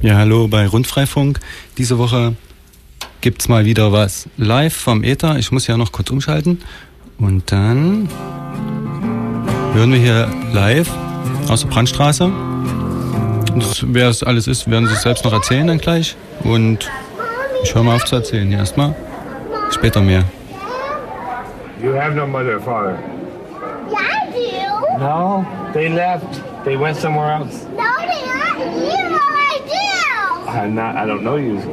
Ja, hallo bei Rundfreifunk. Diese Woche gibt's mal wieder was live vom Äther. Ich muss ja noch kurz umschalten. Und dann hören wir hier live aus der Brandstraße. Und wer es alles ist, werden sie selbst noch erzählen dann gleich. Und ich höre mal auf zu erzählen. Hier erstmal. Später mehr. You have no mother or father? Yeah, I do. No, they left. They went somewhere else. No, they aren't. You know I do. I don't know you.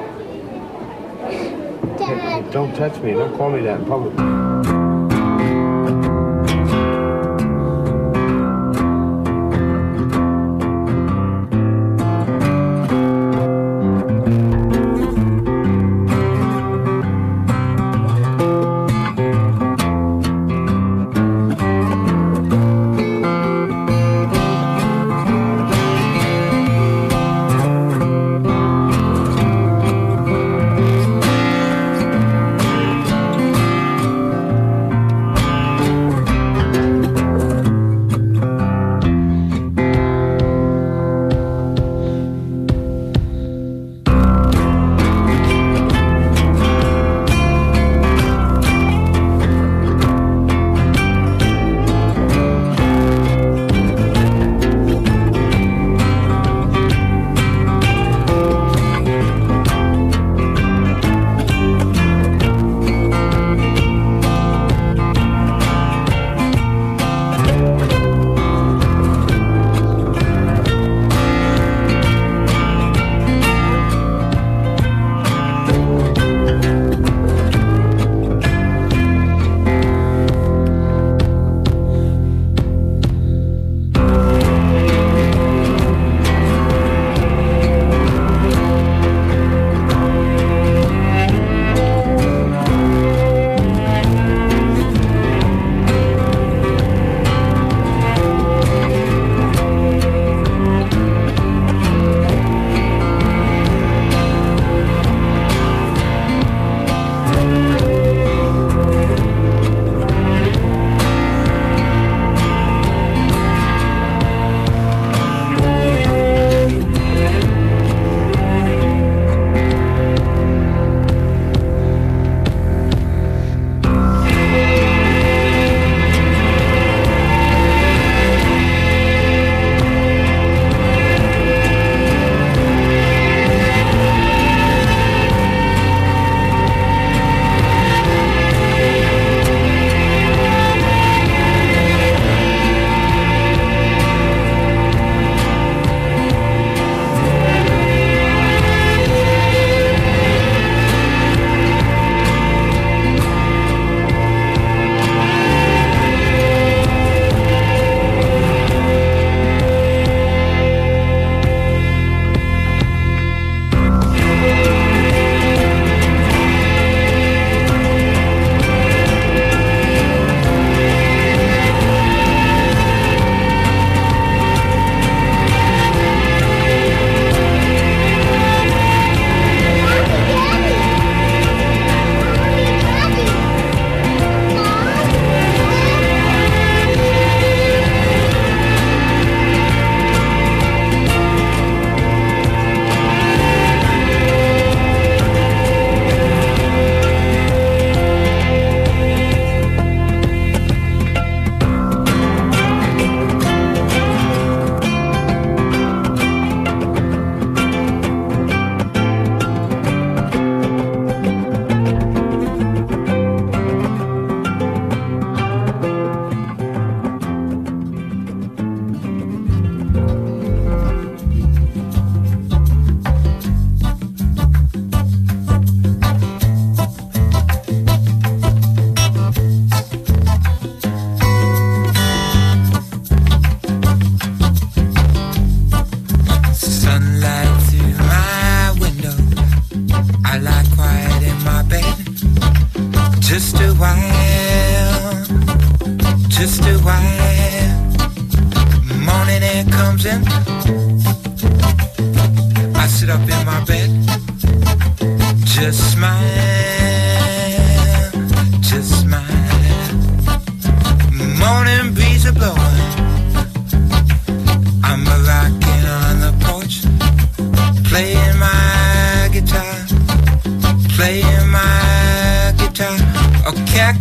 Dad. Don't touch me. Don't call me that in public.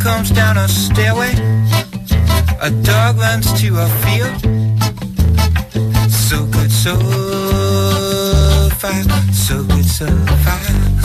comes down a stairway, a dog runs to a field. So good, so far, so good, so far.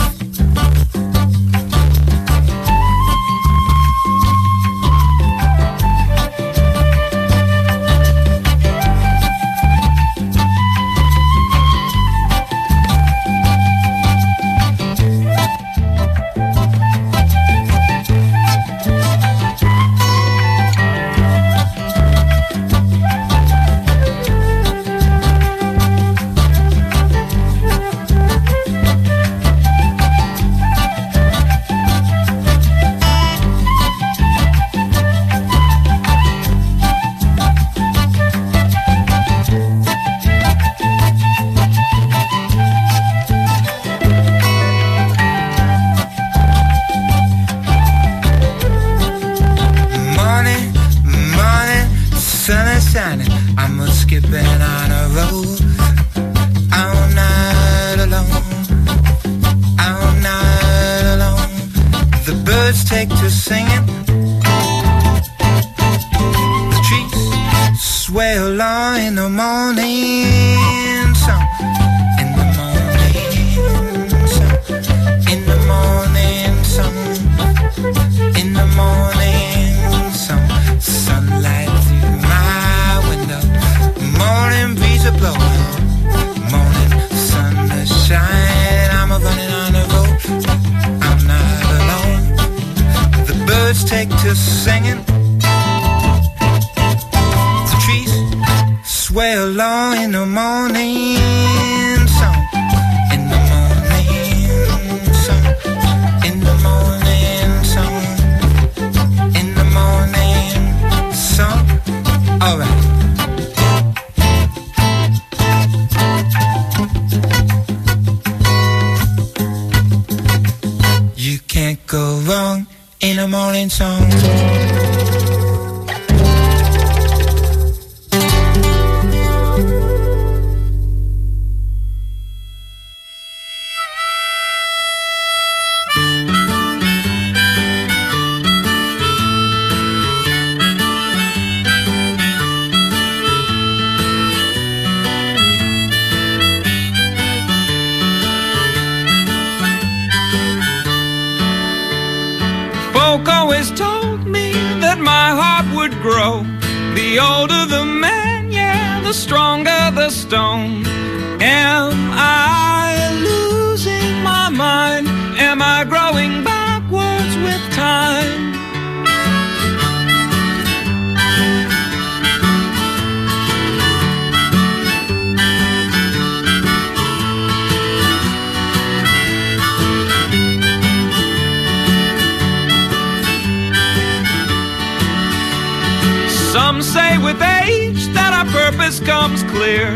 Some say with age that our purpose comes clear.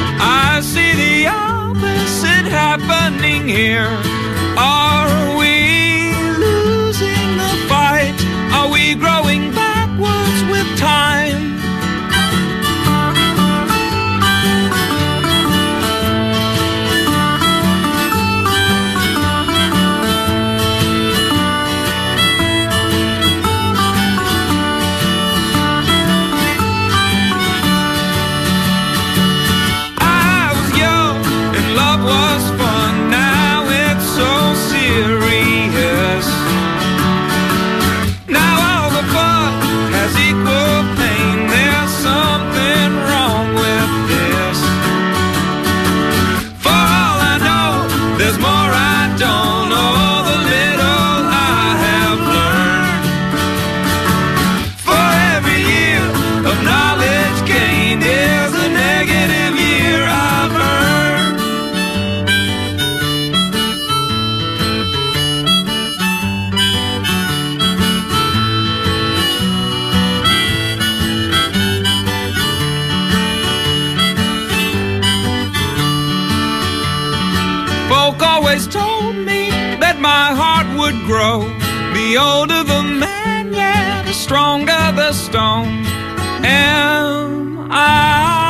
I see the opposite happening here. Are we losing the fight? Are we growing backwards with time? Was fun, now it's so serious. Now all the fun has equal pain. There's something wrong with this. For all I know, there's more I don't know. The little I have learned. For every year of knowledge gained is a negative year I've earned. Folk always told me that my heart would grow. The older the man, yeah, the stronger the stone. Am I